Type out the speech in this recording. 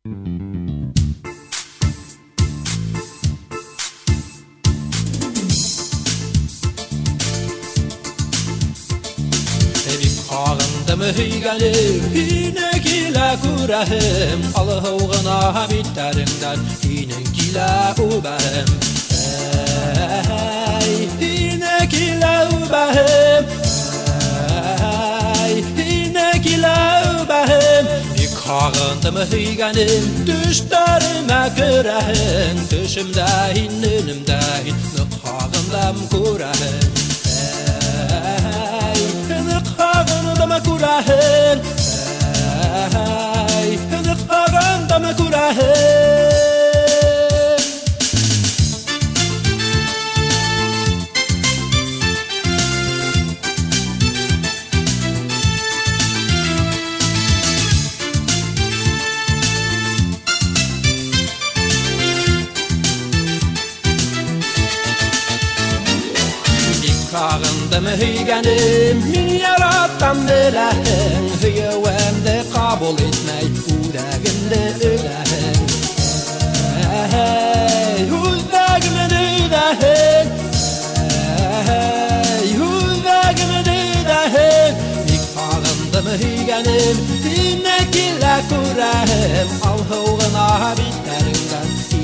Ağındımı heygelim, hine gile kurahim Allah'ına bitterinden, hine gile ubahim Hine gile ubahim Hine gile ubahim Ağındımı heygelim, düşlerime kurahim Düşümde hin, önümde hin, ağındam kurahim Ağındama kurahın Ağındama kurahın Ağındımı heygelim, min yarattam bilahın Hüyevemde kabul etmey, udağımda ölahın Udağımda ölahın Udağımda ölahın Ağındımı heygelim, hine gile kurahım Allah'ına bitterinden